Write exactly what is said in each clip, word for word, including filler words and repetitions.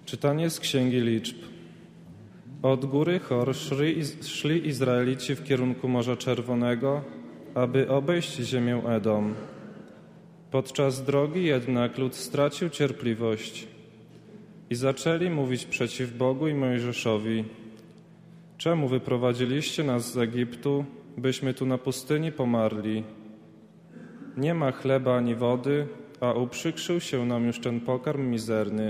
Czytanie z Księgi Liczb. Od góry Hor szli, szli Izraelici w kierunku Morza Czerwonego, aby obejść ziemię Edom. Podczas drogi jednak lud stracił cierpliwość i zaczęli mówić przeciw Bogu i Mojżeszowi: czemu wyprowadziliście nas z Egiptu, byśmy tu na pustyni pomarli? Nie ma chleba ani wody, a uprzykrzył się nam już ten pokarm mizerny.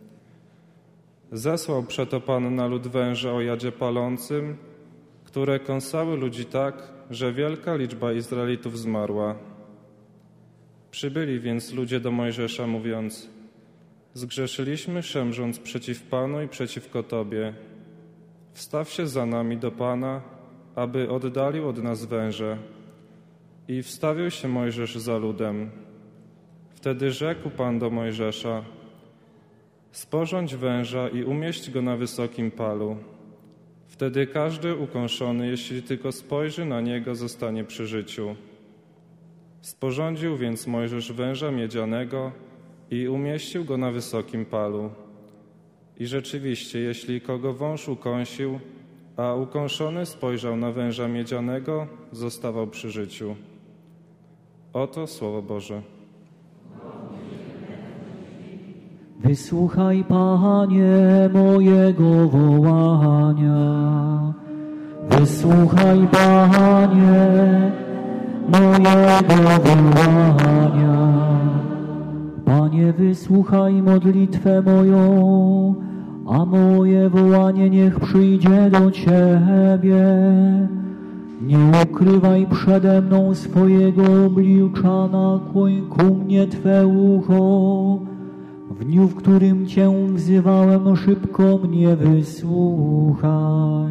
Zesłał przeto Pan na lud węże o jadzie palącym, które kąsały ludzi tak, że wielka liczba Izraelitów zmarła. Przybyli więc ludzie do Mojżesza, mówiąc: zgrzeszyliśmy, szemrząc przeciw Panu i przeciwko Tobie. Wstaw się za nami do Pana, aby oddalił od nas węże. I wstawił się Mojżesz za ludem. Wtedy rzekł Pan do Mojżesza: sporządź węża i umieść go na wysokim palu. Wtedy każdy ukąszony, jeśli tylko spojrzy na niego, zostanie przy życiu. Sporządził więc Mojżesz węża miedzianego i umieścił go na wysokim palu. I rzeczywiście, jeśli kogo wąż ukąsił, a ukąszony spojrzał na węża miedzianego, zostawał przy życiu. Oto Słowo Boże. Wysłuchaj, Panie, mojego wołania. Wysłuchaj, Panie, mojego wołania. Panie, wysłuchaj modlitwę moją, a moje wołanie niech przyjdzie do Ciebie. Nie ukrywaj przede mną swojego oblicza, nakłoń ku mnie Twe ucho. W dniu, w którym Cię wzywałem, szybko mnie wysłuchaj.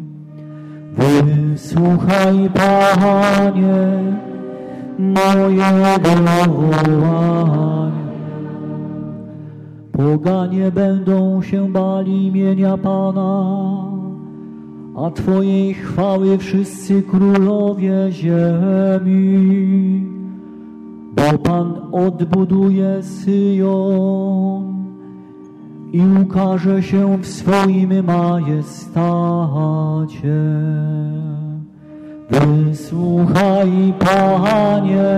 Wysłuchaj, Panie, mojego wołania. Poganie będą się bali imienia Pana, a Twojej chwały wszyscy królowie ziemi. Bo Pan odbuduje Syjon i ukaże się w swoim majestacie. Wysłuchaj, Panie,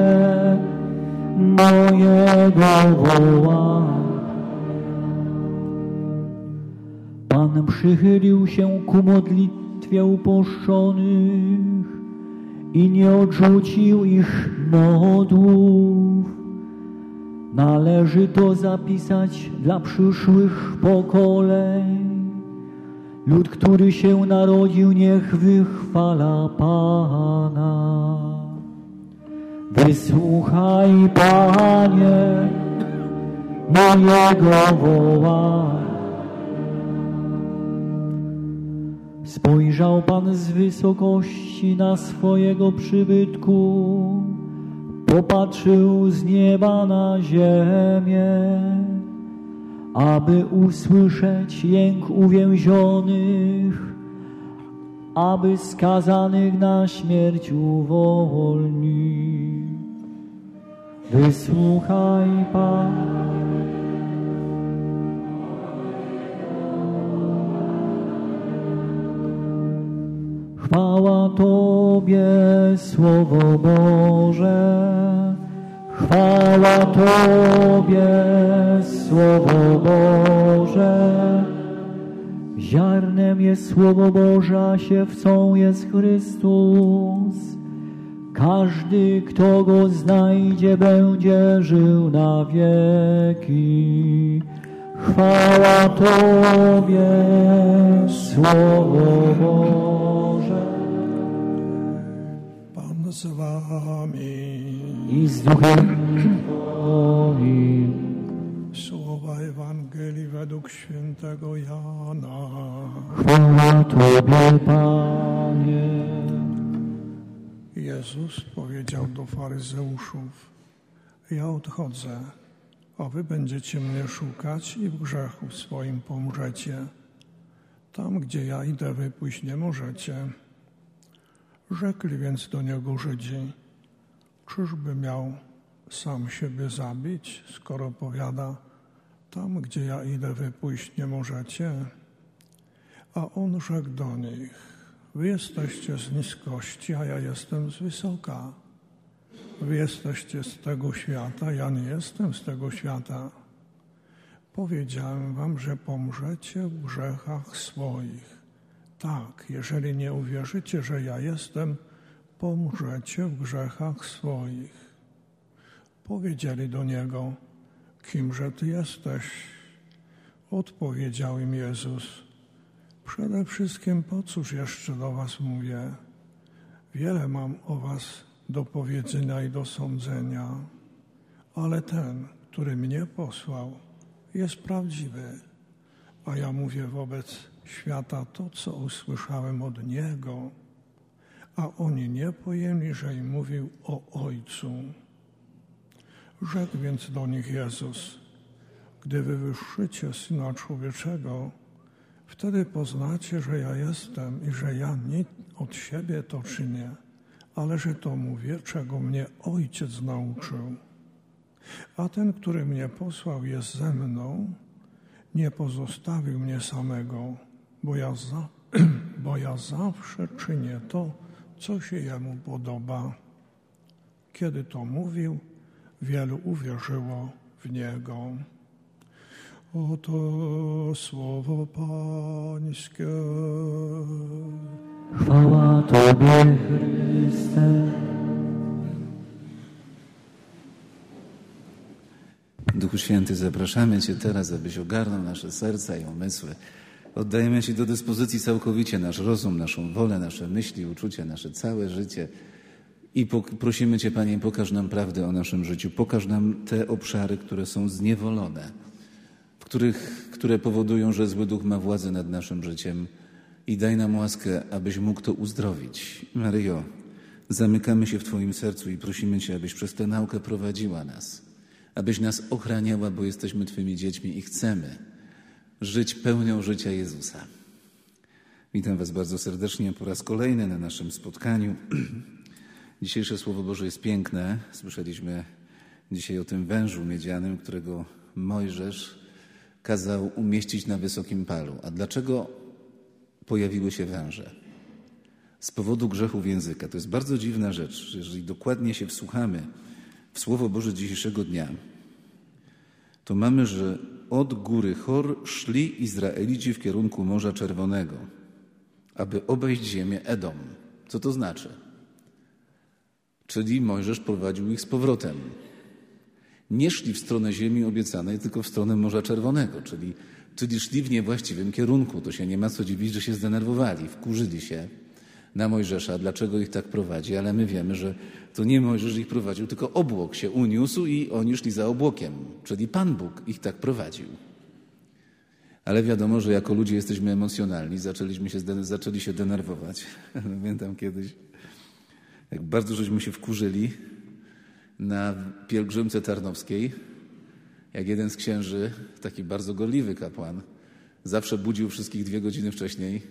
mojego wołania. Pan przychylił się ku modlitwie uposzczonych i nie odrzucił ich modłów. Należy to zapisać dla przyszłych pokoleń. Lud, który się narodził, niech wychwala Pana. Wysłuchaj, Panie, mojego wołania. Spojrzał Pan z wysokości na swojego przybytku, popatrzył z nieba na ziemię, aby usłyszeć jęk uwięzionych, aby skazanych na śmierć uwolnić. Wysłuchaj, Pan. Chwała Tobie, Słowo Boże, chwała Tobie, Słowo Boże. Ziarnem jest Słowo Boże, a siewcą jest Chrystus. Każdy, kto Go znajdzie, będzie żył na wieki. Chwała Tobie, Słowo Boże. Pan z Wami i z duchem Twoim. Słowa Ewangelii według świętego Jana. Chwała Tobie, Panie. Jezus powiedział do faryzeuszów: ja odchodzę, a wy będziecie mnie szukać i w grzechu swoim pomrzecie. Tam, gdzie ja idę, wy pójść nie możecie. Rzekli więc do niego Żydzi: czyżby miał sam siebie zabić, skoro powiada: tam, gdzie ja idę, wy pójść nie możecie. A on rzekł do nich: wy jesteście z niskości, a ja jestem z wysoka. Wy jesteście z tego świata, ja nie jestem z tego świata. Powiedziałem wam, że pomrzecie w grzechach swoich. Tak, jeżeli nie uwierzycie, że ja jestem, pomrzecie w grzechach swoich. Powiedzieli do niego: kimże ty jesteś? Odpowiedział im Jezus: przede wszystkim po cóż jeszcze do was mówię? Wiele mam o was do powiedzenia i do sądzenia, ale ten, który mnie posłał, jest prawdziwy, a ja mówię wobec świata to, co usłyszałem od Niego, a oni nie pojęli, że im mówił o Ojcu. Rzekł więc do nich Jezus: gdy wywyższycie Syna Człowieczego, wtedy poznacie, że ja jestem i że ja nie od siebie to czynię, ale że to mówię, czego mnie Ojciec nauczył. A ten, który mnie posłał, jest ze mną, nie pozostawił mnie samego, bo ja, za, bo ja zawsze czynię to, co się Jemu podoba. Kiedy to mówił, wielu uwierzyło w Niego. Oto słowo Pańskie. Chwała Tobie, Chryste. Duchu Święty, zapraszamy Cię teraz, abyś ogarnął nasze serca i umysły. Oddajemy Ci do dyspozycji całkowicie nasz rozum, naszą wolę, nasze myśli, uczucia, nasze całe życie. I prosimy Cię, Panie, pokaż nam prawdę o naszym życiu. Pokaż nam te obszary, które są zniewolone, w których, które powodują, że zły duch ma władzę nad naszym życiem. I daj nam łaskę, abyś mógł to uzdrowić. Maryjo, zamykamy się w Twoim sercu i prosimy Cię, abyś przez tę naukę prowadziła nas. Abyś nas ochraniała, bo jesteśmy Twymi dziećmi i chcemy żyć pełnią życia Jezusa. Witam Was bardzo serdecznie po raz kolejny na naszym spotkaniu. Dzisiejsze Słowo Boże jest piękne. Słyszeliśmy dzisiaj o tym wężu miedzianym, którego Mojżesz kazał umieścić na wysokim palu. A dlaczego pojawiły się węże? Z powodu grzechów języka. To jest bardzo dziwna rzecz. Jeżeli dokładnie się wsłuchamy w Słowo Boże dzisiejszego dnia, to mamy, że od góry Hor szli Izraelici w kierunku Morza Czerwonego, aby obejść ziemię Edom. Co to znaczy? Czyli Mojżesz prowadził ich z powrotem. Nie szli w stronę ziemi obiecanej, tylko w stronę Morza Czerwonego, czyli, czyli szli w niewłaściwym kierunku. To się nie ma co dziwić, że się zdenerwowali, wkurzyli się na Mojżesza, dlaczego ich tak prowadzi, ale my wiemy, że to nie Mojżesz ich prowadził, tylko obłok się uniósł i oni szli za obłokiem, czyli Pan Bóg ich tak prowadził. Ale wiadomo, że jako ludzie jesteśmy emocjonalni, zaczęliśmy się, zaczęli się denerwować. Pamiętam kiedyś, jak bardzo żeśmy się wkurzyli na pielgrzymce tarnowskiej, jak jeden z księży, taki bardzo gorliwy kapłan, zawsze budził wszystkich dwie godziny wcześniej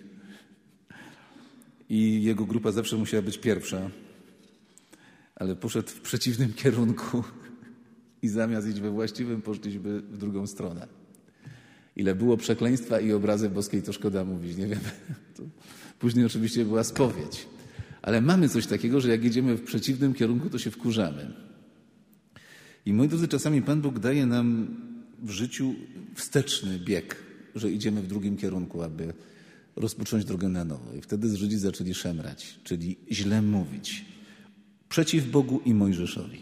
i jego grupa zawsze musiała być pierwsza, ale poszedł w przeciwnym kierunku i zamiast iść we właściwym, poszliśmy w drugą stronę. Ile było przekleństwa i obrazy boskiej, to szkoda mówić, nie wiem. To później oczywiście była spowiedź. Ale mamy coś takiego, że jak jedziemy w przeciwnym kierunku, to się wkurzamy. I moi drodzy, czasami Pan Bóg daje nam w życiu wsteczny bieg, że idziemy w drugim kierunku, aby rozpocząć drogę na nowo. I wtedy Żydzi zaczęli szemrać, czyli źle mówić przeciw Bogu i Mojżeszowi.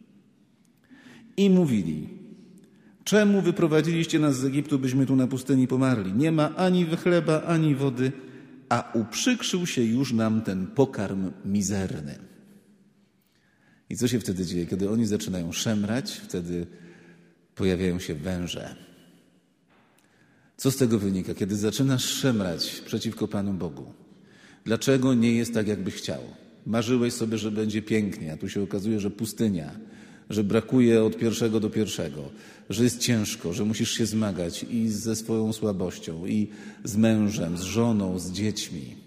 I mówili: czemu wyprowadziliście nas z Egiptu, byśmy tu na pustyni pomarli? Nie ma ani chleba, ani wody, a uprzykrzył się już nam ten pokarm mizerny. I co się wtedy dzieje? Kiedy oni zaczynają szemrać, wtedy pojawiają się węże. Co z tego wynika? Kiedy zaczynasz szemrać przeciwko Panu Bogu, dlaczego nie jest tak, jakbyś chciał? Marzyłeś sobie, że będzie pięknie, a tu się okazuje, że pustynia, że brakuje od pierwszego do pierwszego, że jest ciężko, że musisz się zmagać i ze swoją słabością, i z mężem, z żoną, z dziećmi.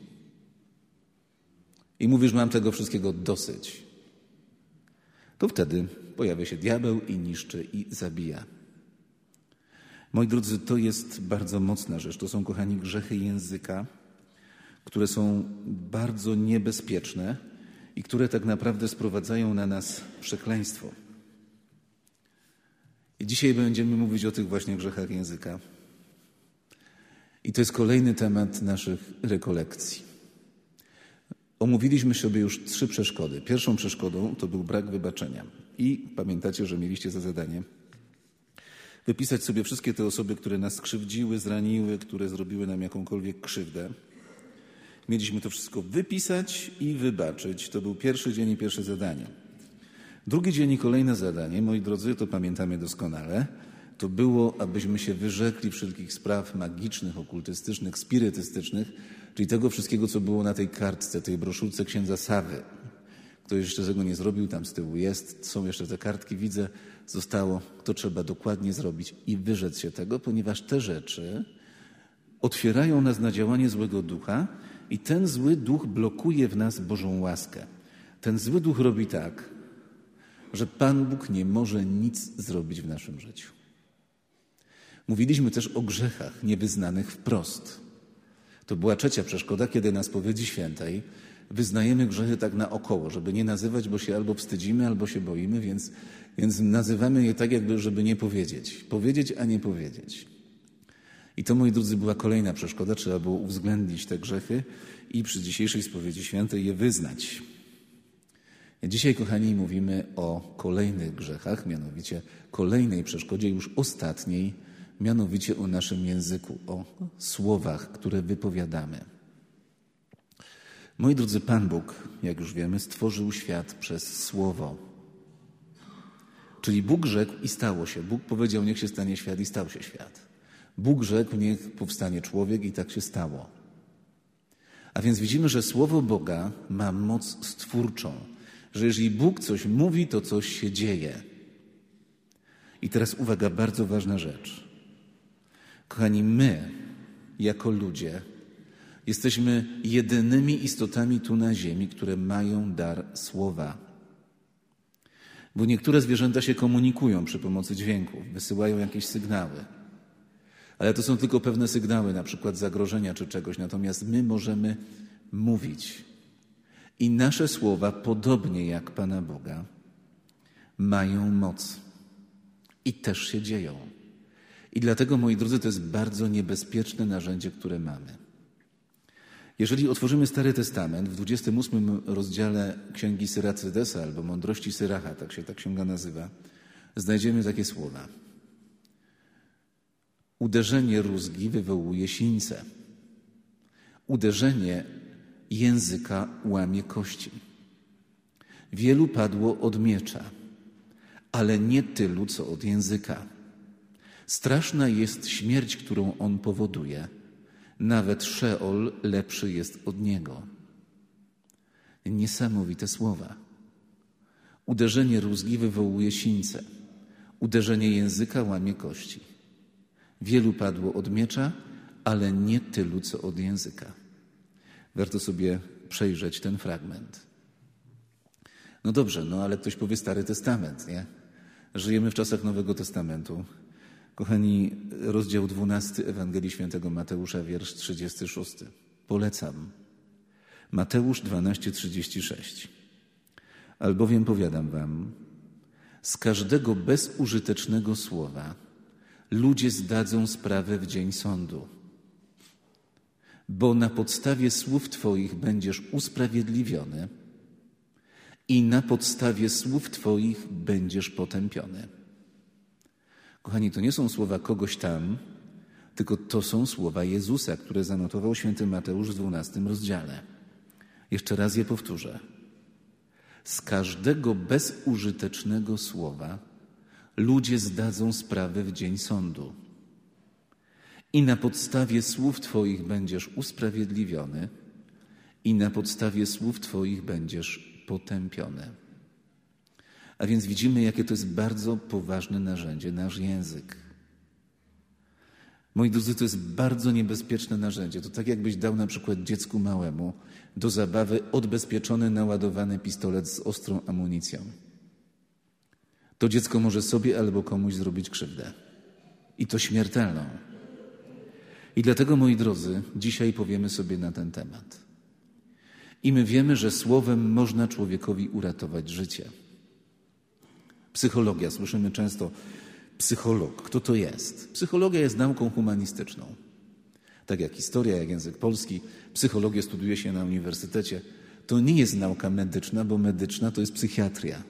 I mówisz: mam tego wszystkiego dosyć. To wtedy pojawia się diabeł i niszczy, i zabija. Moi drodzy, to jest bardzo mocna rzecz. To są, kochani, grzechy języka, które są bardzo niebezpieczne i które tak naprawdę sprowadzają na nas przekleństwo. I dzisiaj będziemy mówić o tych właśnie grzechach języka. I to jest kolejny temat naszych rekolekcji. Omówiliśmy sobie już trzy przeszkody. Pierwszą przeszkodą to był brak wybaczenia. I pamiętacie, że mieliście za zadanie wypisać sobie wszystkie te osoby, które nas skrzywdziły, zraniły, które zrobiły nam jakąkolwiek krzywdę. Mieliśmy to wszystko wypisać i wybaczyć. To był pierwszy dzień i pierwsze zadanie. Drugi dzień i kolejne zadanie, moi drodzy, to pamiętamy doskonale, to było, abyśmy się wyrzekli wszelkich spraw magicznych, okultystycznych, spirytystycznych, czyli tego wszystkiego, co było na tej kartce, tej broszurce księdza Sawy. Kto jeszcze tego nie zrobił, tam z tyłu jest, są jeszcze te kartki, widzę, zostało, to trzeba dokładnie zrobić i wyrzec się tego, ponieważ te rzeczy otwierają nas na działanie złego ducha i ten zły duch blokuje w nas Bożą łaskę. Ten zły duch robi tak, że Pan Bóg nie może nic zrobić w naszym życiu. Mówiliśmy też o grzechach niewyznanych wprost. To była trzecia przeszkoda, kiedy na spowiedzi świętej wyznajemy grzechy tak naokoło, żeby nie nazywać, bo się albo wstydzimy, albo się boimy, więc, więc nazywamy je tak, jakby, żeby nie powiedzieć. Powiedzieć, a nie powiedzieć. I to, moi drodzy, była kolejna przeszkoda. Trzeba było uwzględnić te grzechy i przy dzisiejszej spowiedzi świętej je wyznać. Dzisiaj, kochani, mówimy o kolejnych grzechach, mianowicie kolejnej przeszkodzie, już ostatniej, mianowicie o naszym języku, o słowach, które wypowiadamy. Moi drodzy, Pan Bóg, jak już wiemy, stworzył świat przez słowo. Czyli Bóg rzekł i stało się. Bóg powiedział, niech się stanie świat i stał się świat. Bóg rzekł, niech powstanie człowiek i tak się stało. A więc widzimy, że słowo Boga ma moc stwórczą. Że jeżeli Bóg coś mówi, to coś się dzieje. I teraz uwaga, bardzo ważna rzecz. Kochani, my, jako ludzie, jesteśmy jedynymi istotami tu na ziemi, które mają dar słowa. Bo niektóre zwierzęta się komunikują przy pomocy dźwięków, wysyłają jakieś sygnały. Ale to są tylko pewne sygnały, na przykład zagrożenia czy czegoś. Natomiast my możemy mówić. I nasze słowa, podobnie jak Pana Boga, mają moc. I też się dzieją. I dlatego, moi drodzy, to jest bardzo niebezpieczne narzędzie, które mamy. Jeżeli otworzymy Stary Testament, w dwudziestym ósmym rozdziale Księgi Syracydesa, albo Mądrości Syracha, tak się ta księga nazywa, znajdziemy takie słowa. Uderzenie rózgi wywołuje sińce. Uderzenie języka łamie kości. Wielu padło od miecza, ale nie tylu, co od języka. Straszna jest śmierć, którą on powoduje. Nawet Szeol lepszy jest od niego. Niesamowite słowa. Uderzenie rózgi wywołuje sińce. Uderzenie języka łamie kości. Wielu padło od miecza, ale nie tylu, co od języka. Warto sobie przejrzeć ten fragment. No dobrze, no ale ktoś powie Stary Testament, nie? Żyjemy w czasach Nowego Testamentu. Kochani, rozdział dwunasty Ewangelii Świętego Mateusza, wiersz trzydziesty szósty. Polecam. Mateusz dwanaście trzydzieści sześć. Albowiem powiadam wam, z każdego bezużytecznego słowa ludzie zdadzą sprawę w dzień sądu. Bo na podstawie słów Twoich będziesz usprawiedliwiony i na podstawie słów Twoich będziesz potępiony. Kochani, to nie są słowa kogoś tam, tylko to są słowa Jezusa, które zanotował święty Mateusz w dwunastym rozdziale. Jeszcze raz je powtórzę. Z każdego bezużytecznego słowa ludzie zdadzą sprawę w dzień sądu. I na podstawie słów Twoich będziesz usprawiedliwiony i na podstawie słów Twoich będziesz potępiony. A więc widzimy, jakie to jest bardzo poważne narzędzie, nasz język. Moi drodzy, to jest bardzo niebezpieczne narzędzie. To tak jakbyś dał na przykład dziecku małemu do zabawy odbezpieczony, naładowany pistolet z ostrą amunicją. To dziecko może sobie albo komuś zrobić krzywdę. I to śmiertelną. I dlatego, moi drodzy, dzisiaj powiemy sobie na ten temat. I my wiemy, że słowem można człowiekowi uratować życie. Psychologia. Słyszymy często psycholog. Kto to jest? Psychologia jest nauką humanistyczną. Tak jak historia, jak język polski. Psychologię studiuje się na uniwersytecie. To nie jest nauka medyczna, bo medyczna to jest psychiatria.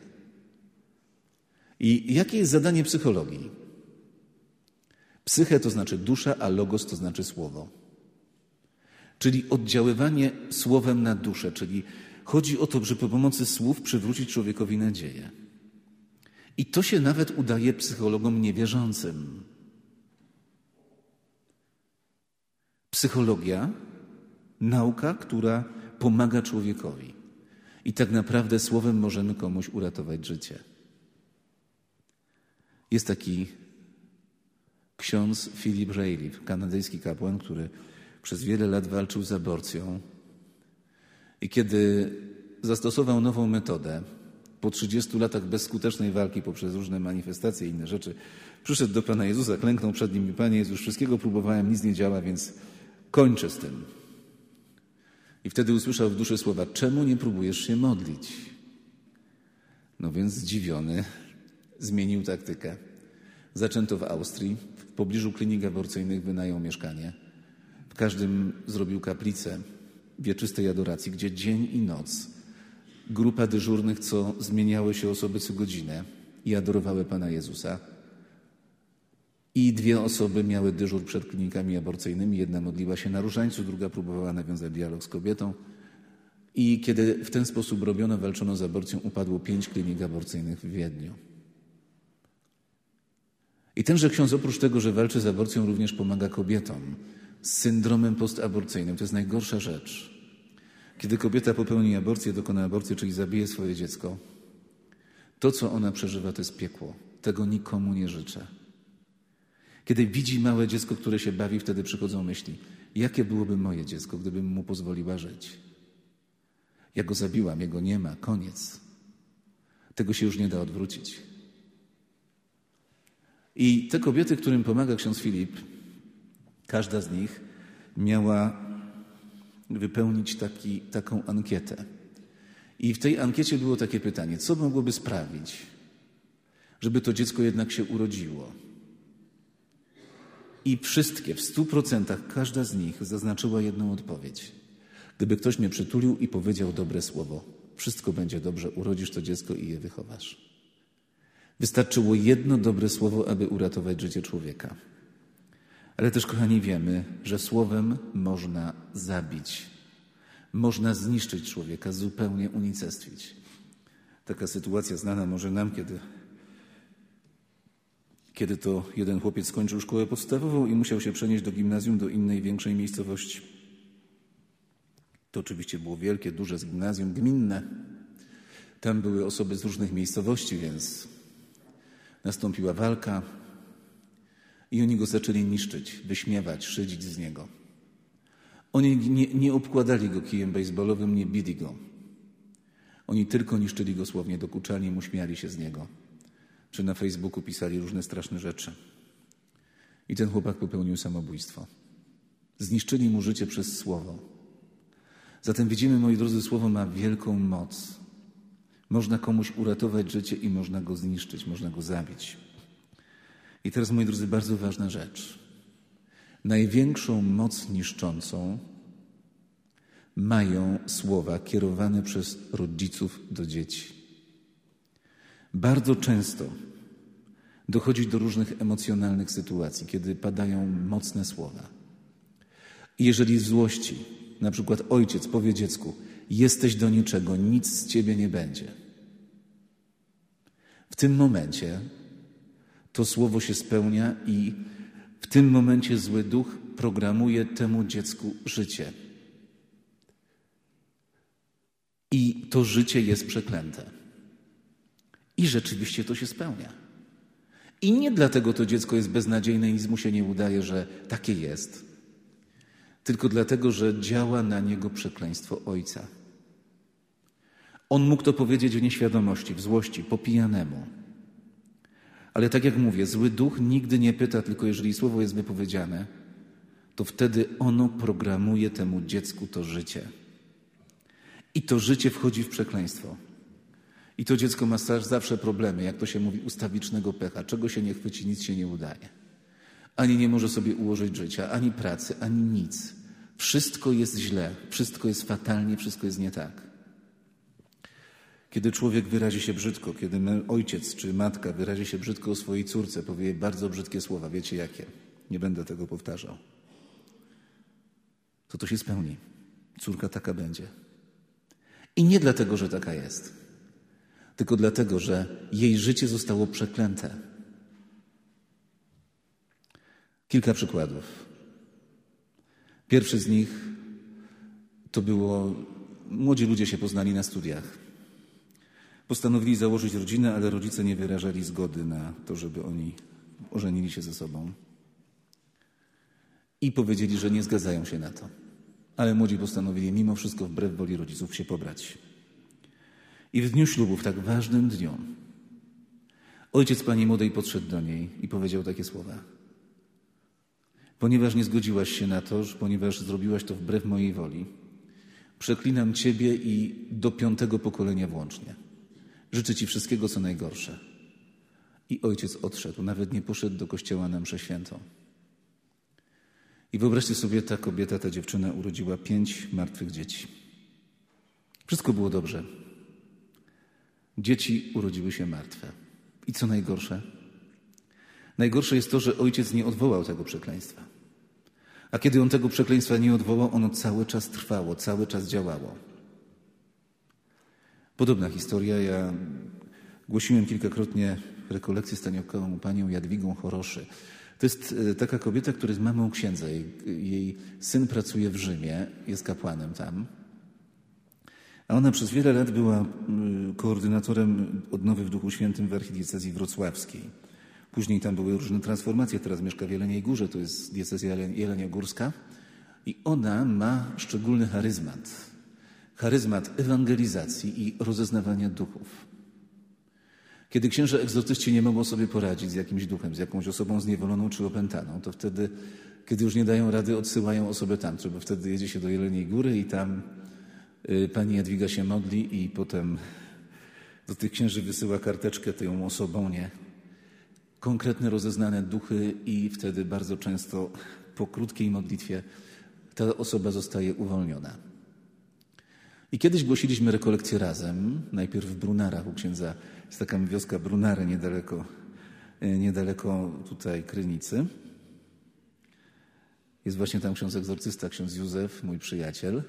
I jakie jest zadanie psychologii? Psyche to znaczy dusza, a logos to znaczy słowo. Czyli oddziaływanie słowem na duszę. Czyli chodzi o to, żeby przy pomocy słów przywrócić człowiekowi nadzieję. I to się nawet udaje psychologom niewierzącym. Psychologia, nauka, która pomaga człowiekowi. I tak naprawdę słowem możemy komuś uratować życie. Jest taki ksiądz Philip Rayleigh, kanadyjski kapłan, który przez wiele lat walczył z aborcją. I kiedy zastosował nową metodę, po trzydziestu latach bezskutecznej walki poprzez różne manifestacje i inne rzeczy, przyszedł do Pana Jezusa, klęknął przed Nim i Panie Jezus, wszystkiego próbowałem, nic nie działa, więc kończę z tym. I wtedy usłyszał w duszy słowa, czemu nie próbujesz się modlić? No więc zdziwiony zmienił taktykę. Zaczęto w Austrii, w pobliżu klinik aborcyjnych wynajął mieszkanie. W każdym zrobił kaplicę wieczystej adoracji, gdzie dzień i noc grupa dyżurnych, co zmieniały się osoby co godzinę i adorowały Pana Jezusa. I dwie osoby miały dyżur przed klinikami aborcyjnymi. Jedna modliła się na różańcu, druga próbowała nawiązać dialog z kobietą. I kiedy w ten sposób robiono, walczono z aborcją, upadło pięć klinik aborcyjnych w Wiedniu. I tenże ksiądz oprócz tego, że walczy z aborcją, również pomaga kobietom z syndromem postaborcyjnym. To jest najgorsza rzecz. Kiedy kobieta popełni aborcję, dokona aborcję, czyli zabije swoje dziecko, to, co ona przeżywa, to jest piekło. Tego nikomu nie życzę. Kiedy widzi małe dziecko, które się bawi, wtedy przychodzą myśli, jakie byłoby moje dziecko, gdybym mu pozwoliła żyć. Ja go zabiłam, jego nie ma, koniec. Tego się już nie da odwrócić. I te kobiety, którym pomaga ksiądz Filip, każda z nich miała wypełnić taki, taką ankietę. I w tej ankiecie było takie pytanie, co mogłoby sprawić, żeby to dziecko jednak się urodziło. I wszystkie, w stu procentach, każda z nich zaznaczyła jedną odpowiedź. Gdyby ktoś mnie przytulił i powiedział dobre słowo, wszystko będzie dobrze, urodzisz to dziecko i je wychowasz. Wystarczyło jedno dobre słowo, aby uratować życie człowieka. Ale też, kochani, wiemy, że słowem można zabić. Można zniszczyć człowieka, zupełnie unicestwić. Taka sytuacja znana może nam, kiedy, kiedy to jeden chłopiec skończył szkołę podstawową i musiał się przenieść do gimnazjum, do innej, większej miejscowości. To oczywiście było wielkie, duże gimnazjum gminne. Tam były osoby z różnych miejscowości, więc nastąpiła walka i oni go zaczęli niszczyć, wyśmiewać, szydzić z niego. Oni nie, nie obkładali go kijem bejsbolowym, nie bili go. Oni tylko niszczyli go słownie, dokuczali mu, śmiali się z niego. Czy na Facebooku pisali różne straszne rzeczy. I ten chłopak popełnił samobójstwo. Zniszczyli mu życie przez słowo. Zatem widzimy, moi drodzy, słowo ma wielką moc. Można komuś uratować życie i można go zniszczyć, można go zabić. I teraz, moi drodzy, bardzo ważna rzecz. Największą moc niszczącą mają słowa kierowane przez rodziców do dzieci. Bardzo często dochodzi do różnych emocjonalnych sytuacji, kiedy padają mocne słowa. I jeżeli w złości, na przykład ojciec powie dziecku, jesteś do niczego, nic z ciebie nie będzie. W tym momencie to słowo się spełnia i w tym momencie zły duch programuje temu dziecku życie. I to życie jest przeklęte. I rzeczywiście to się spełnia. I nie dlatego to dziecko jest beznadziejne i nic mu się nie udaje, że takie jest, tylko dlatego, że działa na niego przekleństwo ojca. On mógł to powiedzieć w nieświadomości, w złości, po pijanemu. Ale tak jak mówię, zły duch nigdy nie pyta, tylko jeżeli słowo jest wypowiedziane, to wtedy ono programuje temu dziecku to życie. I to życie wchodzi w przekleństwo. I to dziecko ma zawsze problemy, jak to się mówi, ustawicznego pecha. Czego się nie chwyci, nic się nie udaje. Ani nie może sobie ułożyć życia, ani pracy, ani nic. Wszystko jest źle, wszystko jest fatalnie, wszystko jest nie tak. Kiedy człowiek wyrazi się brzydko, kiedy ojciec czy matka wyrazi się brzydko o swojej córce, powie jej bardzo brzydkie słowa, wiecie jakie? Nie będę tego powtarzał. To to się spełni. Córka taka będzie. I nie dlatego, że taka jest, tylko dlatego, że jej życie zostało przeklęte. Kilka przykładów. Pierwszy z nich to było, młodzi ludzie się poznali na studiach. Postanowili założyć rodzinę, ale rodzice nie wyrażali zgody na to, żeby oni ożenili się ze sobą. I powiedzieli, że nie zgadzają się na to. Ale młodzi postanowili mimo wszystko wbrew woli rodziców się pobrać. I w dniu ślubu, w tak ważnym dniu, ojciec pani młodej podszedł do niej i powiedział takie słowa. Ponieważ nie zgodziłaś się na to, ponieważ zrobiłaś to wbrew mojej woli, przeklinam ciebie i do piątego pokolenia włącznie. Życzę ci wszystkiego, co najgorsze. I ojciec odszedł, nawet nie poszedł do kościoła na mszę świętą. I wyobraźcie sobie, ta kobieta, ta dziewczyna urodziła pięć martwych dzieci. Wszystko było dobrze. Dzieci urodziły się martwe. I co najgorsze? Najgorsze jest to, że ojciec nie odwołał tego przekleństwa. A kiedy on tego przekleństwa nie odwołał, ono cały czas trwało, cały czas działało. Podobna historia. Ja głosiłem kilkakrotnie rekolekcję staniokową panią Jadwigą Choroszy. To jest taka kobieta, która jest mamą księdza. Jej, jej syn pracuje w Rzymie, jest kapłanem tam. A ona przez wiele lat była koordynatorem odnowy w Duchu Świętym w archidiecezji wrocławskiej. Później tam były różne transformacje. Teraz mieszka w Jeleniej Górze, to jest diecezja jeleniogórska. I ona ma szczególny charyzmat. Charyzmat ewangelizacji i rozeznawania duchów. Kiedy księża egzorcyści nie mogą sobie poradzić z jakimś duchem, z jakąś osobą zniewoloną czy opętaną, to wtedy, kiedy już nie dają rady, odsyłają osobę tam, bo wtedy jedzie się do Jeleniej Góry i tam y, pani Jadwiga się modli i potem do tych księży wysyła karteczkę tą osobą, nie? Konkretne rozeznane duchy i wtedy bardzo często po krótkiej modlitwie ta osoba zostaje uwolniona. I kiedyś głosiliśmy rekolekcję razem, najpierw w Brunarach u księdza, jest taka wioska Brunary niedaleko, niedaleko tutaj Krynicy. Jest właśnie tam ksiądz egzorcysta, ksiądz Józef, mój przyjaciel.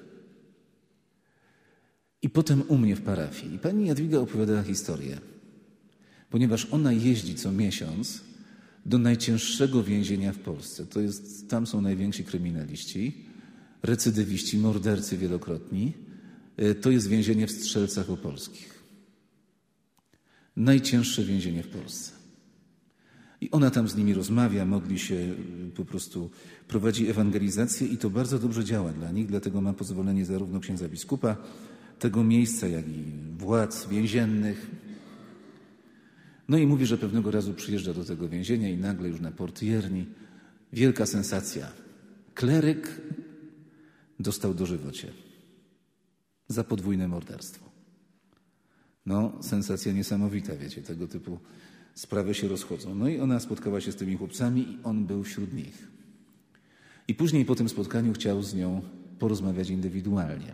I potem u mnie w parafii. I pani Jadwiga opowiadała historię, ponieważ ona jeździ co miesiąc do najcięższego więzienia w Polsce. To jest, tam są najwięksi kryminaliści, recydywiści, mordercy wielokrotni. To jest więzienie w Strzelcach Opolskich. Najcięższe więzienie w Polsce. I ona tam z nimi rozmawia, modli się, po prostu prowadzi ewangelizację i to bardzo dobrze działa dla nich, dlatego ma pozwolenie zarówno księdza biskupa tego miejsca, jak i władz więziennych. No i mówi, że pewnego razu przyjeżdża do tego więzienia i nagle już na portierni wielka sensacja. Kleryk dostał dożywocie za podwójne morderstwo. No, sensacja niesamowita, wiecie, tego typu sprawy się rozchodzą. No i ona spotkała się z tymi chłopcami i on był wśród nich. I później po tym spotkaniu chciał z nią porozmawiać indywidualnie.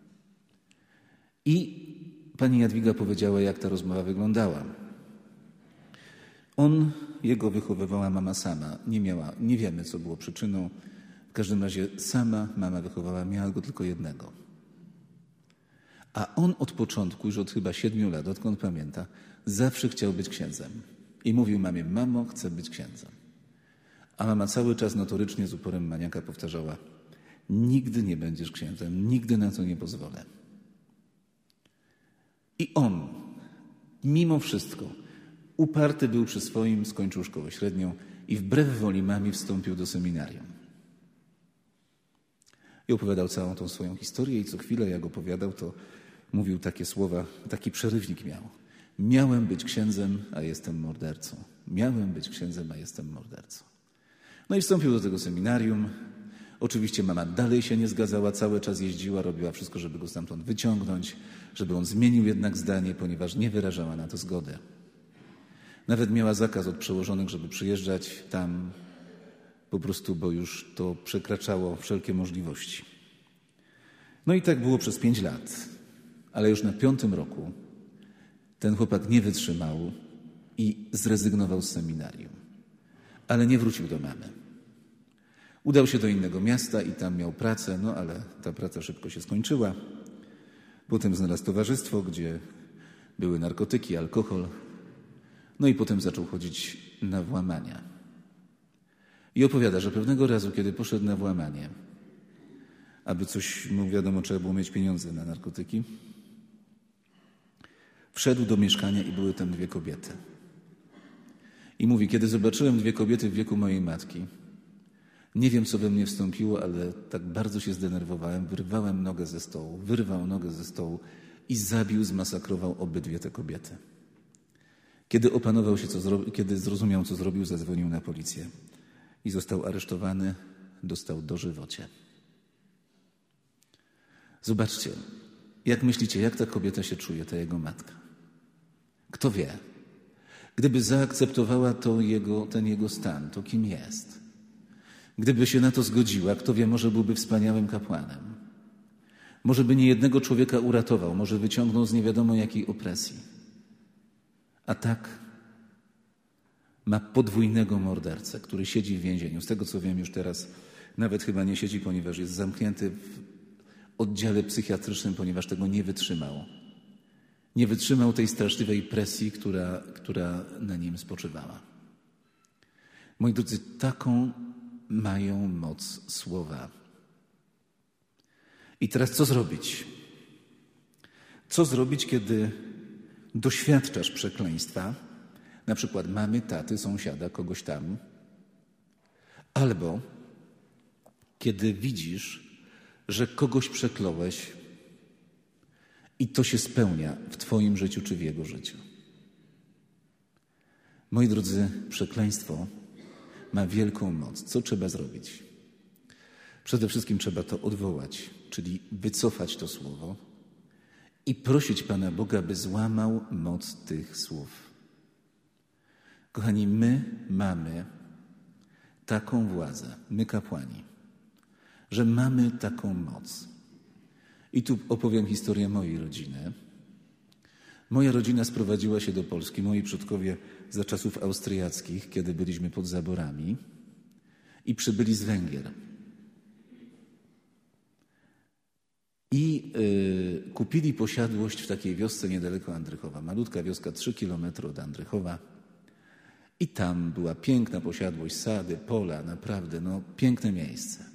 I pani Jadwiga powiedziała, jak ta rozmowa wyglądała. On, jego wychowywała mama sama. Nie miała, nie wiemy, co było przyczyną. W każdym razie sama mama wychowała, miała go tylko jednego. A on od początku, już od chyba siedmiu lat, odkąd pamięta, zawsze chciał być księdzem. I mówił mamie, mamo, chcę być księdzem. A mama cały czas notorycznie z uporem maniaka powtarzała, nigdy nie będziesz księdzem, nigdy na to nie pozwolę. I on, mimo wszystko, uparty był przy swoim, skończył szkołę średnią i wbrew woli mami wstąpił do seminarium. I opowiadał całą tą swoją historię i co chwilę, jak opowiadał, to mówił takie słowa, taki przerywnik miał. Miałem być księdzem, a jestem mordercą. Miałem być księdzem, a jestem mordercą. No i wstąpił do tego seminarium. Oczywiście mama dalej się nie zgadzała, cały czas jeździła, robiła wszystko, żeby go stamtąd wyciągnąć, żeby on zmienił jednak zdanie, ponieważ nie wyrażała na to zgody. Nawet miała zakaz od przełożonych, żeby przyjeżdżać tam po prostu, bo już to przekraczało wszelkie możliwości. No i tak było przez pięć lat, ale już na piątym roku ten chłopak nie wytrzymał i zrezygnował z seminarium, ale nie wrócił do mamy. Udał się do innego miasta i tam miał pracę, no ale ta praca szybko się skończyła. Potem znalazł towarzystwo, gdzie były narkotyki, alkohol. No i potem zaczął chodzić na włamania. I opowiada, że pewnego razu, kiedy poszedł na włamanie, aby coś, mu wiadomo, trzeba było mieć pieniądze na narkotyki, wszedł do mieszkania i były tam dwie kobiety. I mówi, kiedy zobaczyłem dwie kobiety w wieku mojej matki, nie wiem, co we mnie wstąpiło, ale tak bardzo się zdenerwowałem, wyrwałem nogę ze stołu, wyrwał nogę ze stołu i zabił, zmasakrował obydwie te kobiety. Kiedy opanował się, co zrobił, kiedy zrozumiał, co zrobił, zadzwonił na policję i został aresztowany, dostał dożywocie. Zobaczcie, jak myślicie, jak ta kobieta się czuje, ta jego matka? Kto wie? Gdyby zaakceptowała to jego, ten jego stan, to kim jest? Gdyby się na to zgodziła, kto wie, może byłby wspaniałym kapłanem. Może by niejednego człowieka uratował, może wyciągnął z nie wiadomo jakiej opresji. A tak ma podwójnego mordercę, który siedzi w więzieniu. Z tego, co wiem, już teraz nawet chyba nie siedzi, ponieważ jest zamknięty w oddziale psychiatrycznym, ponieważ tego nie wytrzymał. Nie wytrzymał tej straszliwej presji, która, która na nim spoczywała. Moi drodzy, taką mają moc słowa. I teraz co zrobić? Co zrobić, kiedy doświadczasz przekleństwa, na przykład mamy, taty, sąsiada, kogoś tam, albo kiedy widzisz, że kogoś przekląłeś i to się spełnia w twoim życiu czy w jego życiu. Moi drodzy, przekleństwo ma wielką moc. Co trzeba zrobić? Przede wszystkim trzeba to odwołać, czyli wycofać to słowo i prosić Pana Boga, by złamał moc tych słów. Kochani, my mamy taką władzę, my kapłani, że mamy taką moc. I tu opowiem historię mojej rodziny. Moja rodzina sprowadziła się do Polski, moi przodkowie za czasów austriackich, kiedy byliśmy pod zaborami i przybyli z Węgier. I y, kupili posiadłość w takiej wiosce niedaleko Andrychowa. Malutka wioska, trzy kilometry od Andrychowa. I tam była piękna posiadłość, sady, pola, naprawdę, no piękne miejsce.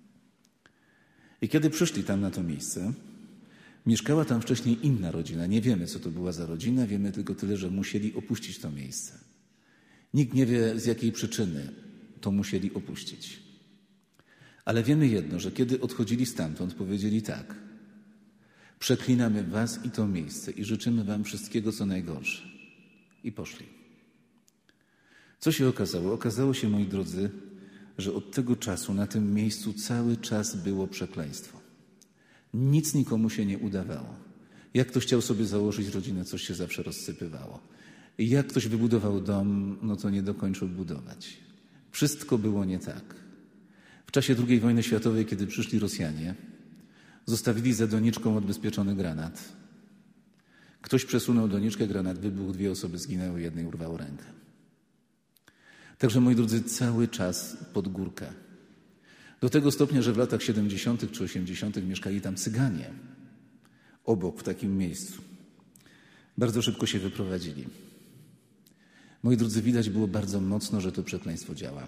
I kiedy przyszli tam na to miejsce, mieszkała tam wcześniej inna rodzina. Nie wiemy, co to była za rodzina, wiemy tylko tyle, że musieli opuścić to miejsce. Nikt nie wie, z jakiej przyczyny to musieli opuścić. Ale wiemy jedno, że kiedy odchodzili stamtąd, powiedzieli tak: przeklinamy was i to miejsce i życzymy wam wszystkiego, co najgorsze. I poszli. Co się okazało? Okazało się, moi drodzy, że od tego czasu na tym miejscu cały czas było przekleństwo. Nic nikomu się nie udawało. Jak ktoś chciał sobie założyć rodzinę, coś się zawsze rozsypywało. I jak ktoś wybudował dom, no to nie dokończył budować. Wszystko było nie tak. W czasie drugiej wojny światowej, kiedy przyszli Rosjanie, zostawili za doniczką odbezpieczony granat. Ktoś przesunął doniczkę, granat wybuchł, dwie osoby zginęły, jednej urwało rękę. Także, moi drodzy, cały czas pod górkę. Do tego stopnia, że w latach siedemdziesiątych czy osiemdziesiątych mieszkali tam Cyganie. Obok, w takim miejscu. Bardzo szybko się wyprowadzili. Moi drodzy, widać było bardzo mocno, że to przekleństwo działa.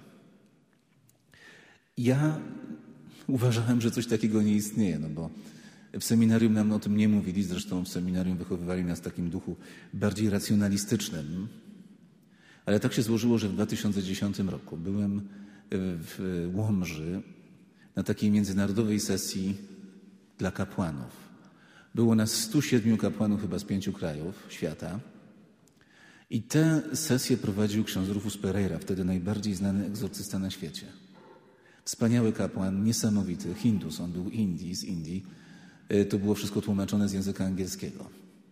Ja uważałem, że coś takiego nie istnieje, no bo w seminarium nam o tym nie mówili. Zresztą w seminarium wychowywali nas w takim duchu bardziej racjonalistycznym. Ale tak się złożyło, że w dwa tysiące dziesiątym roku byłem w Łomży na takiej międzynarodowej sesji dla kapłanów. Było nas stu siedmiu kapłanów chyba z pięciu krajów świata I tę sesję prowadził ksiądz Rufus Pereira, wtedy najbardziej znany egzorcysta na świecie. Wspaniały kapłan, niesamowity, Hindus, on był Indii, z Indii. To było wszystko tłumaczone z języka angielskiego.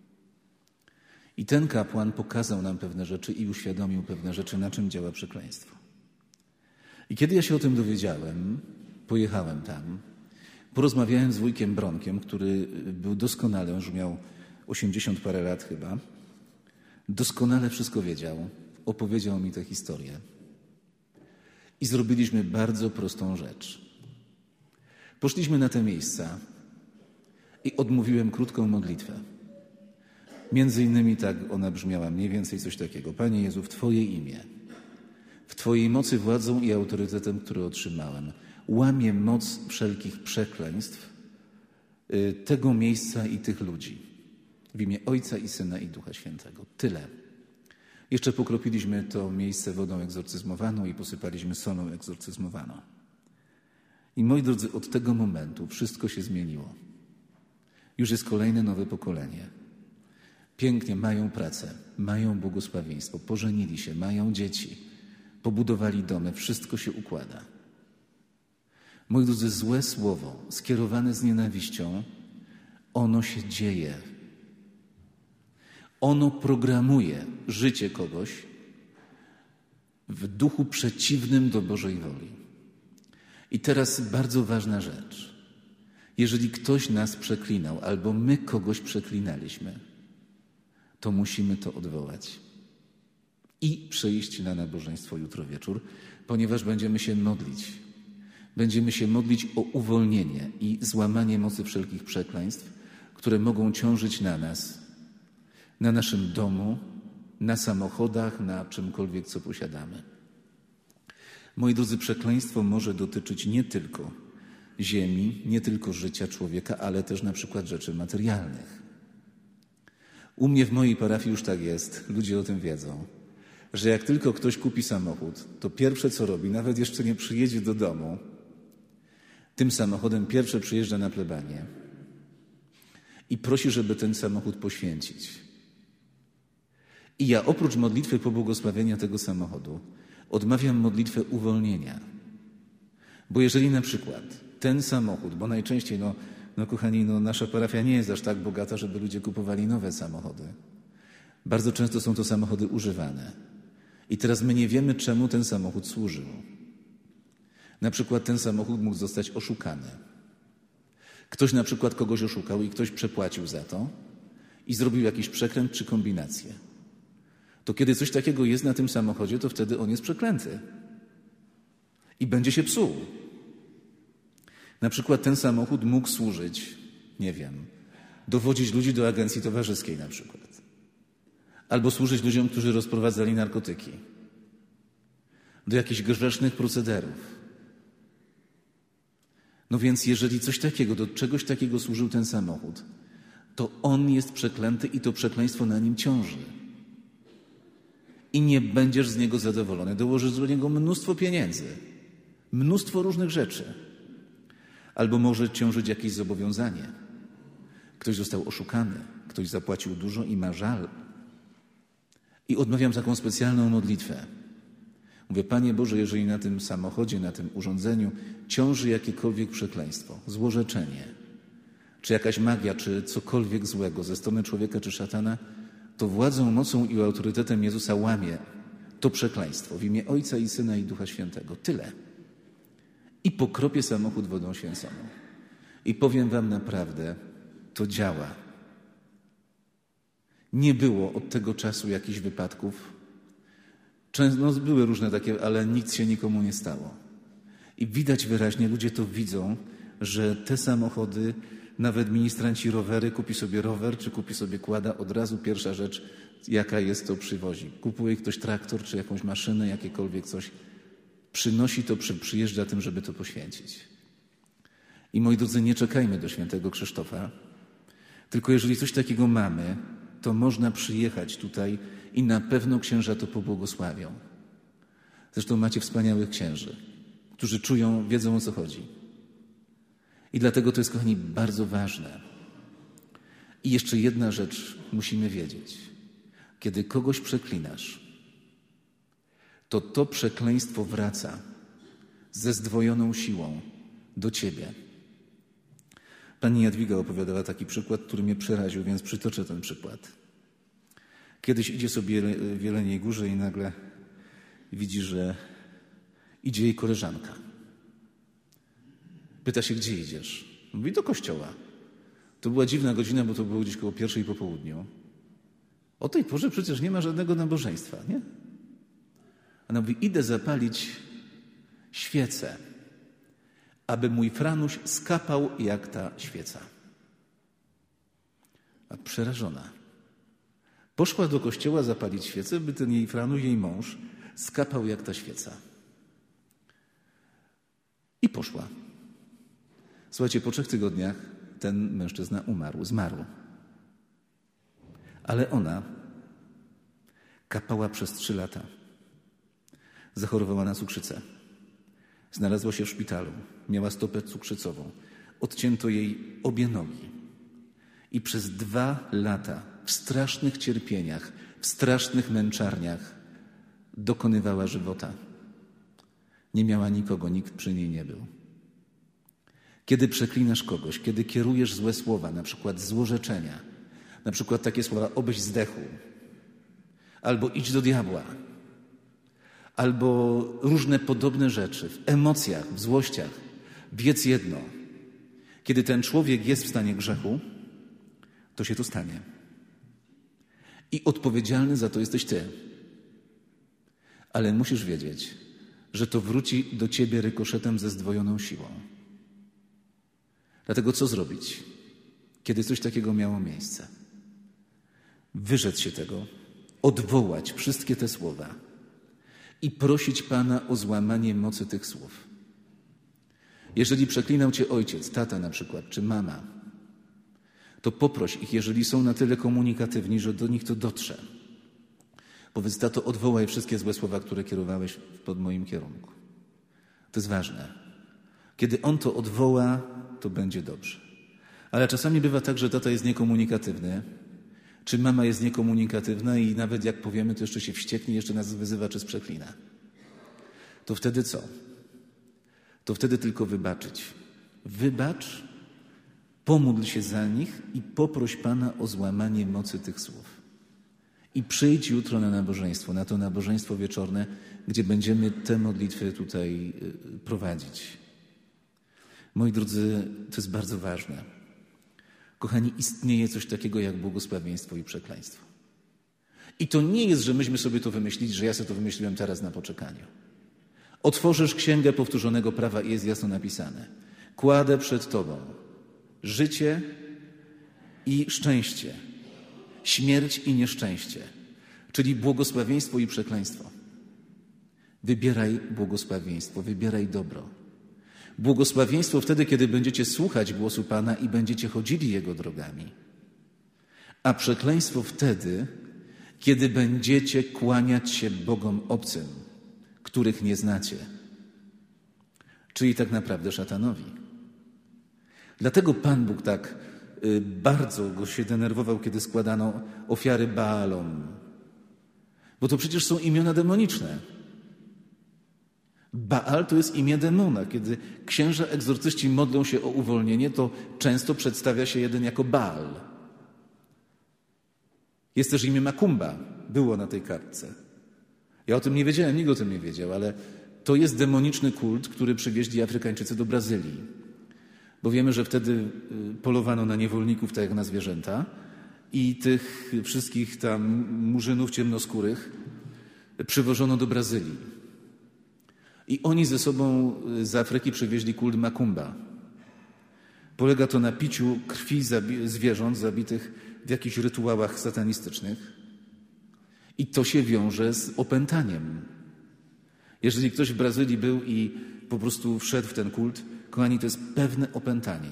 I ten kapłan pokazał nam pewne rzeczy i uświadomił pewne rzeczy, na czym działa przekleństwo. I kiedy ja się o tym dowiedziałem, pojechałem tam, porozmawiałem z wujkiem Bronkiem, który był doskonale, on już miał osiemdziesiąt parę lat chyba, doskonale wszystko wiedział, opowiedział mi tę historię. I zrobiliśmy bardzo prostą rzecz. Poszliśmy na te miejsca i odmówiłem krótką modlitwę. Między innymi tak ona brzmiała, mniej więcej coś takiego. Panie Jezu, w Twoje imię, w Twojej mocy, władzą i autorytetem, który otrzymałem, łamię moc wszelkich przekleństw tego miejsca i tych ludzi. W imię Ojca i Syna i Ducha Świętego. Tyle. Jeszcze pokropiliśmy to miejsce wodą egzorcyzmowaną i posypaliśmy solą egzorcyzmowaną. I moi drodzy, od tego momentu wszystko się zmieniło. Już jest kolejne nowe pokolenie. Pięknie mają pracę, mają błogosławieństwo, pożenili się, mają dzieci, pobudowali domy, wszystko się układa. Moi drodzy, złe słowo skierowane z nienawiścią, ono się dzieje. Ono programuje życie kogoś w duchu przeciwnym do Bożej woli. I teraz bardzo ważna rzecz. Jeżeli ktoś nas przeklinał albo my kogoś przeklinaliśmy, to musimy to odwołać i przyjść na nabożeństwo jutro wieczór, ponieważ będziemy się modlić. Będziemy się modlić o uwolnienie i złamanie mocy wszelkich przekleństw, które mogą ciążyć na nas, na naszym domu, na samochodach, na czymkolwiek, co posiadamy. Moi drodzy, przekleństwo może dotyczyć nie tylko ziemi, nie tylko życia człowieka, ale też na przykład rzeczy materialnych. U mnie w mojej parafii już tak jest, ludzie o tym wiedzą, że jak tylko ktoś kupi samochód, to pierwsze co robi, nawet jeszcze nie przyjedzie do domu, tym samochodem pierwsze przyjeżdża na plebanię i prosi, żeby ten samochód poświęcić. I ja oprócz modlitwy pobłogosławienia tego samochodu odmawiam modlitwę uwolnienia. Bo jeżeli na przykład ten samochód, bo najczęściej, no, no kochani, no, nasza parafia nie jest aż tak bogata, żeby ludzie kupowali nowe samochody. Bardzo często są to samochody używane. I teraz my nie wiemy, czemu ten samochód służył. Na przykład ten samochód mógł zostać oszukany. Ktoś na przykład kogoś oszukał i ktoś przepłacił za to i zrobił jakiś przekręt czy kombinację. To kiedy coś takiego jest na tym samochodzie, to wtedy on jest przeklęty. I będzie się psuł. Na przykład ten samochód mógł służyć, nie wiem, dowodzić ludzi do agencji towarzyskiej na przykład. Albo służyć ludziom, którzy rozprowadzali narkotyki. Do jakichś grzesznych procederów. No więc jeżeli coś takiego, do czegoś takiego służył ten samochód, to on jest przeklęty i to przekleństwo na nim ciąży. I nie będziesz z niego zadowolony. Dołożysz do niego mnóstwo pieniędzy. Mnóstwo różnych rzeczy. Albo może ciążyć jakieś zobowiązanie. Ktoś został oszukany, ktoś zapłacił dużo i ma żal. I odmawiam taką specjalną modlitwę. Mówię, Panie Boże, jeżeli na tym samochodzie, na tym urządzeniu ciąży jakiekolwiek przekleństwo, złorzeczenie, czy jakaś magia, czy cokolwiek złego ze strony człowieka czy szatana, to władzą, mocą i autorytetem Jezusa łamie to przekleństwo w imię Ojca i Syna i Ducha Świętego. Tyle. I pokropię samochód wodą święconą. I powiem wam naprawdę, to działa. Nie było od tego czasu jakichś wypadków. Często no, były różne takie, ale nic się nikomu nie stało. I widać wyraźnie, ludzie to widzą, że te samochody, nawet ministranci rowery, kupi sobie rower, czy kupi sobie quada, od razu pierwsza rzecz, jaka jest, to przywozi. Kupuje ktoś traktor, czy jakąś maszynę, jakiekolwiek coś. Przynosi to, przy, przyjeżdża tym, żeby to poświęcić. I moi drodzy, nie czekajmy do świętego Krzysztofa, tylko jeżeli coś takiego mamy, to można przyjechać tutaj i na pewno księża to pobłogosławią. Zresztą macie wspaniałych księży, którzy czują, wiedzą, o co chodzi. I dlatego to jest, kochani, bardzo ważne. I jeszcze jedna rzecz musimy wiedzieć. kiedy kogoś przeklinasz, to to przekleństwo wraca ze zdwojoną siłą do ciebie. Pani Jadwiga opowiadała taki przykład, który mnie przeraził, więc przytoczę ten przykład. Kiedyś idzie sobie w Jeleniej Górze i nagle widzi, że idzie jej koleżanka. Pyta się, gdzie idziesz? Mówi, do kościoła. To była dziwna godzina, bo to było gdzieś koło pierwszej po południu. O tej porze przecież nie ma żadnego nabożeństwa, nie? Ona mówi, idę zapalić świecę, aby mój Franuś skapał jak ta świeca. A przerażona. Poszła do kościoła zapalić świecę, by ten jej Franuś, jej mąż, skapał jak ta świeca. I poszła. Słuchajcie, po trzech tygodniach ten mężczyzna umarł, zmarł. Ale ona kapała przez trzy lata. Zachorowała na cukrzycę. Znalazła się w szpitalu. Miała stopę cukrzycową. Odcięto jej obie nogi. I przez dwa lata w strasznych cierpieniach, w strasznych męczarniach dokonywała żywota. Nie miała nikogo, nikt przy niej nie był. Kiedy przeklinasz kogoś, kiedy kierujesz złe słowa, na przykład złorzeczenia, na przykład takie słowa, obyś zdechł, albo idź do diabła, albo różne podobne rzeczy, w emocjach, w złościach, wiedz jedno. Kiedy ten człowiek jest w stanie grzechu, to się to stanie. I odpowiedzialny za to jesteś ty. Ale musisz wiedzieć, że to wróci do ciebie rykoszetem ze zdwojoną siłą. Dlatego co zrobić, kiedy coś takiego miało miejsce? Wyrzec się tego, odwołać wszystkie te słowa i prosić Pana o złamanie mocy tych słów. Jeżeli przeklinał cię ojciec, tata na przykład, czy mama, to poproś ich, jeżeli są na tyle komunikatywni, że do nich to dotrze. Powiedz, tato, odwołaj wszystkie złe słowa, które kierowałeś pod moim kierunku. To jest ważne. Kiedy on to odwoła, to będzie dobrze. Ale czasami bywa tak, że tata jest niekomunikatywny, czy mama jest niekomunikatywna i nawet jak powiemy, to jeszcze się wścieknie, jeszcze nas wyzywa czy przeklina. To wtedy co? To wtedy tylko wybaczyć. Wybacz, pomódl się za nich i poproś Pana o złamanie mocy tych słów. I przyjdź jutro na nabożeństwo, na to nabożeństwo wieczorne, gdzie będziemy te modlitwy tutaj prowadzić. Moi drodzy, to jest bardzo ważne. Kochani, istnieje coś takiego jak błogosławieństwo i przekleństwo. I to nie jest, że myśmy sobie to wymyślili, że ja sobie to wymyśliłem teraz na poczekaniu. Otworzysz Księgę Powtórzonego Prawa i jest jasno napisane. Kładę przed Tobą życie i szczęście, śmierć i nieszczęście, czyli błogosławieństwo i przekleństwo. Wybieraj błogosławieństwo, wybieraj dobro. Błogosławieństwo wtedy, kiedy będziecie słuchać głosu Pana i będziecie chodzili Jego drogami. A przekleństwo wtedy, kiedy będziecie kłaniać się Bogom obcym, których nie znacie. Czyli tak naprawdę szatanowi. Dlatego Pan Bóg tak y, bardzo go się denerwował, kiedy składano ofiary Baalom. Bo to przecież są imiona demoniczne. Baal to jest imię demona. Kiedy księża egzorcyści modlą się o uwolnienie, to często przedstawia się jeden jako Baal. Jest też imię Makumba. Było na tej kartce. Ja o tym nie wiedziałem, nikt o tym nie wiedział, ale to jest demoniczny kult, który przywieźli Afrykańczycy do Brazylii. Bo wiemy, że wtedy polowano na niewolników tak jak na zwierzęta i tych wszystkich tam murzynów ciemnoskórych przywożono do Brazylii. I oni ze sobą z Afryki przywieźli kult Makumba. Polega to na piciu krwi zabi- zwierząt zabitych w jakichś rytuałach satanistycznych. I to się wiąże z opętaniem. Jeżeli ktoś w Brazylii był i po prostu wszedł w ten kult, kochani, to jest pewne opętanie.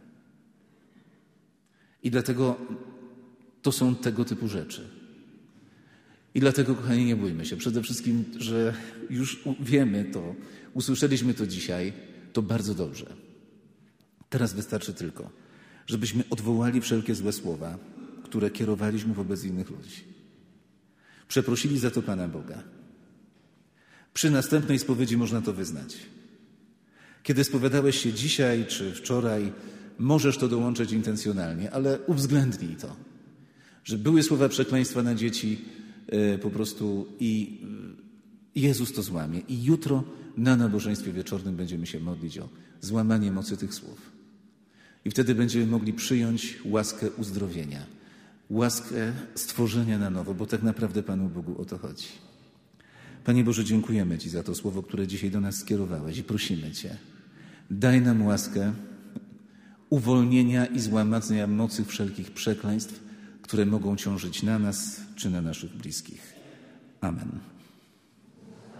I dlatego to są tego typu rzeczy. I dlatego, kochani, nie bójmy się. Przede wszystkim, że już wiemy to, usłyszeliśmy to dzisiaj, to bardzo dobrze. Teraz wystarczy tylko, żebyśmy odwołali wszelkie złe słowa, które kierowaliśmy wobec innych ludzi. Przeprosili za to Pana Boga. Przy następnej spowiedzi można to wyznać. Kiedy spowiadałeś się dzisiaj czy wczoraj, możesz to dołączyć intencjonalnie, ale uwzględnij to, że były słowa przekleństwa na dzieci yy, po prostu i yy, Jezus to złamie. I jutro na nabożeństwie wieczornym będziemy się modlić o złamanie mocy tych słów. I wtedy będziemy mogli przyjąć łaskę uzdrowienia, łaskę stworzenia na nowo, bo tak naprawdę Panu Bogu o to chodzi. Panie Boże, dziękujemy Ci za to słowo, które dzisiaj do nas skierowałeś i prosimy Cię, daj nam łaskę uwolnienia i złamania mocy wszelkich przekleństw, które mogą ciążyć na nas czy na naszych bliskich. Amen.